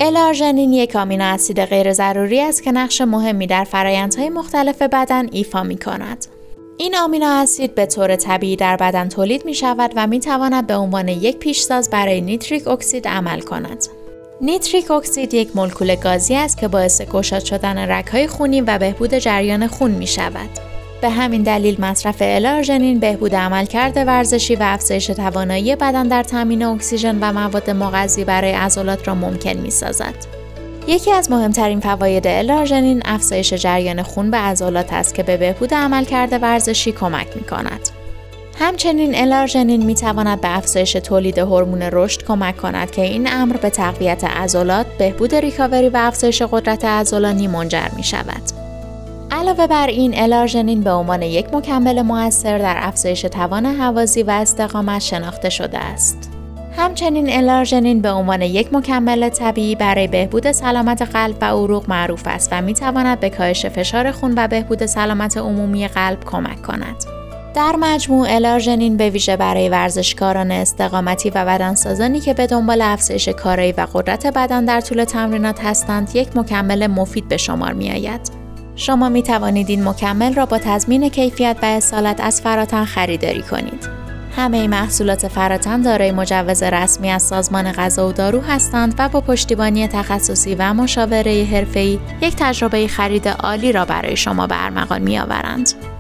ال-آرژینین یک آمینو اسید غیر ضروری است که نقش مهمی در فرآیندهای مختلف بدن ایفا می‌کند. این آمینو اسید به طور طبیعی در بدن تولید می‌شود و می‌تواند به عنوان یک پیشساز برای نیتریک اکسید عمل کند. نیتریک اکسید یک مولکول گازی است که باعث گشاد شدن رگ‌های خونی و بهبود جریان خون می‌شود. به همین دلیل مصرف ال-آرژینین بهبود عملکرد ورزشی و افزایش توانایی بدن در تامین اکسیژن و مواد مغذی برای عضلات را ممکن می‌سازد. یکی از مهمترین فواید ال-آرژینین افزایش جریان خون به عضلات است که به بهبود عملکرد ورزشی کمک می‌کند. همچنین ال-آرژینین می‌تواند به افزایش تولید هورمون رشد کمک کند که این امر به تقویت عضلات، بهبود ریکاوری و افزایش قدرت عضلانی منجر می‌شود. علاوه بر این، ال-آرژینین به عنوان یک مکمل مؤثر در افزایش توان هوازی و استقامت شناخته شده است. همچنین ال-آرژینین به عنوان یک مکمل طبیعی برای بهبود سلامت قلب و عروق معروف است و می‌تواند به کاهش فشار خون و بهبود سلامت عمومی قلب کمک کند. در مجموع، ال-آرژینین به ویژه برای ورزشکاران استقامتی و بدنسازانی که به دنبال افزایش کارایی و قدرت بدن در طول تمرینات هستند، یک مکمل مفید به شمار می‌آید. شما می توانید این مکمل را با تضمین کیفیت و اصالت از فراتن خریداری کنید. همه محصولات فراتن دارای مجوز رسمی از سازمان غذا و دارو هستند و با پشتیبانی تخصصی و مشاوره حرفه‌ای یک تجربه خرید عالی را برای شما به ارمغان می‌آورند.